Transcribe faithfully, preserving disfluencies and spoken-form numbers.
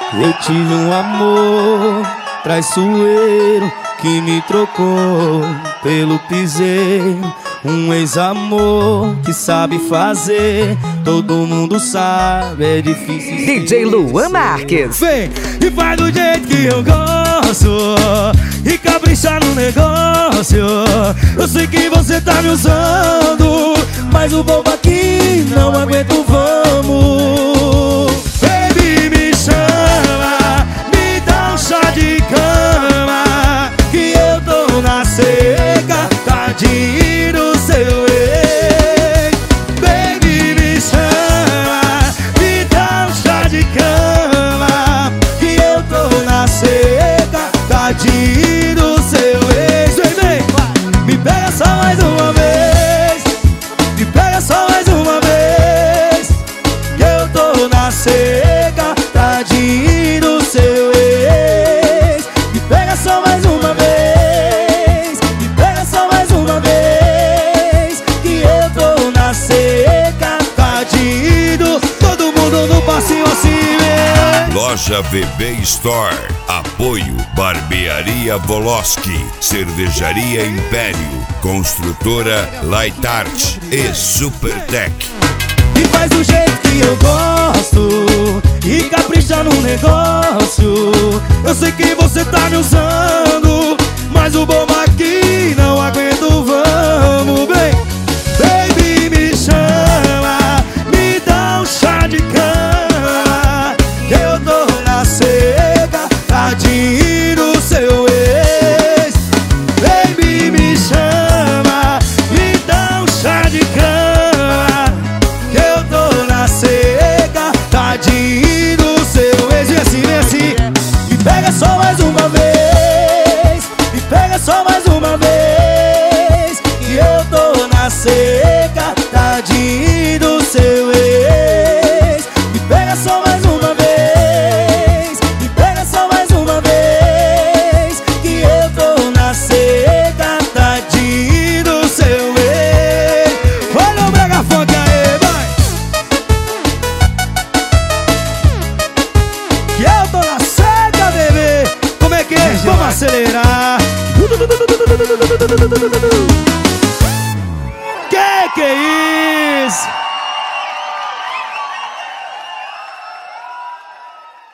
Eu tive um amor traiçoeiro que me trocou pelo piseiro. Um ex-amor que sabe fazer, todo mundo sabe, é difícil. D J Luan Marques. Vem e faz do jeito que eu gosto e capricha no negócio. Eu sei que você tá me usando, mas o bobo aqui não aguenta o vamos. Baby, me chama, me dá um chá de cama, que eu tô na seca, tadinho. Tadinho do seu ex. Vem, vem, me pega só mais uma vez, me pega só mais uma vez, que eu tô na seca. Tadinho do seu ex. Me pega só mais uma vez, me pega só mais uma vez, que eu tô na seca. Tadinho. Todo mundo no passinho assim, vem. Loja V B Store. Apoio Barbearia Voloski, Cervejaria Império, Construtora Light Art e Supertech. E faz do jeito que eu gosto e capricha no negócio. Eu sei que você tá me usando, mas o bobo aqui não aguenta o vamos. Bem, baby, me chama, me dá um chá de cama, eu tô na seca. Tadinho do seu ex. Baby, me chama, me dá um chá de cama, que eu tô na seca. Tadinho do seu ex. Vem assim, vem assim. Me pega só mais uma vez, me pega só mais uma vez, que eu tô na seca. Tadinho do seu ex. Me pega só mais uma vez, vamos acelerar.